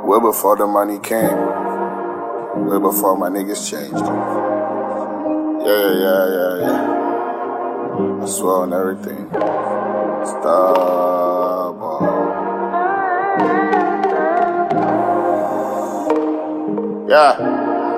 Way before the money came. Way before my niggas changed. Yeah. I swear on everything. Stop. Yeah.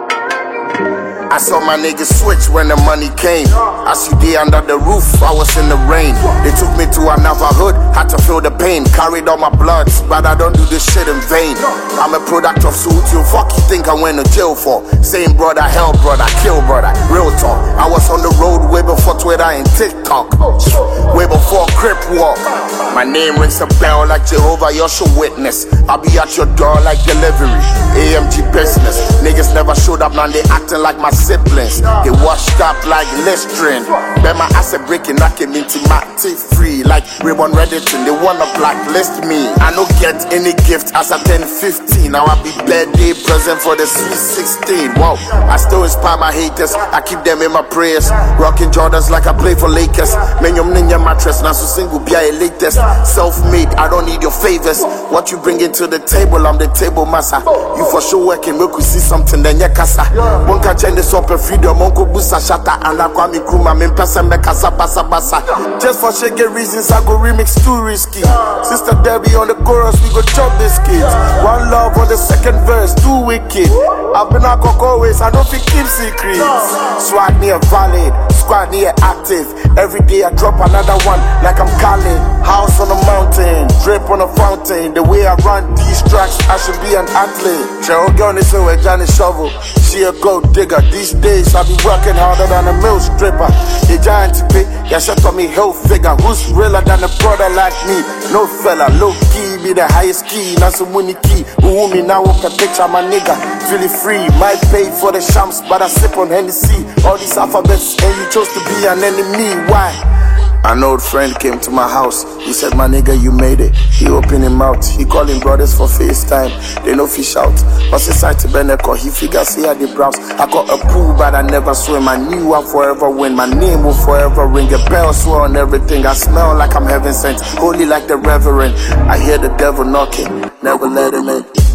I saw my niggas switch when the money came. I see they under the roof, I was in the rain. They took me to another hood, had to feel the pain. Carried all my bloods, but I don't do this shit in vain. I'm a product of suit, you fuck you think I went to jail for. Same brother, hell brother, kill brother, real talk. I was on the road way before Twitter and TikTok. Way before Crip Walk. My name rings a bell like Jehovah, you should witness. I'll be at your door like delivery, AMG business. Niggas never showed up, now they acting like my siblings. They washed up like Listerine. Bet my ass a breaking, I came into my teeth free. Like Raymond Reddington, they wanna blacklist me. I don't get any gift as I turn 15. Now I be birthday present for the sweet 16. Wow, I still inspire my haters, I keep them in my prayers. Rocking Jordans like I play for Lakers. Menyom ninja mattress, now so single be a latest. Self-made, I don't need your favors. What you bring into the table, I'm the table master. You for sure working, we could see something, then ya casa. Won't catch any super freedom, Monko Busa Shata, and I call me Kruma, me Pesa Mekasa Basa Basa. Just for shaky reasons, I go remix too risky. Sister Debbie on the chorus, we go chop biscuits. One love on the second verse, too wicked. I've been a cock always, I don't think keep secrets. Swag near valid, squad near active. Every day I drop another one, like I'm Khaled. House on a mountain, drip on a fountain. The way I run these tracks, I should be an athlete. Cheryl Gunn is with Johnny Shovel. She a gold digger. These days I be working harder than a mill stripper. A giant to pay, yeah, shut on me hell figure. Who's realer than a brother like me? No fella, low key, be the highest key. Now some money key. Who me now with a picture, my nigga. Feel it free, might pay for the shams, but I sip on Hennessy. All these alphabets, and you chose to be an enemy. Why? An old friend came to my house. He said, my nigga, you made it. He opened him out. He calling brothers for FaceTime. They no fish out. Was inside to Beneco. He figures he had the browse. I got a pool, but I never swim. I knew I'll forever win. My name will forever ring. A bell swear on everything. I smell like I'm heaven sent. Holy like the reverend. I hear the devil knocking. Never let him in.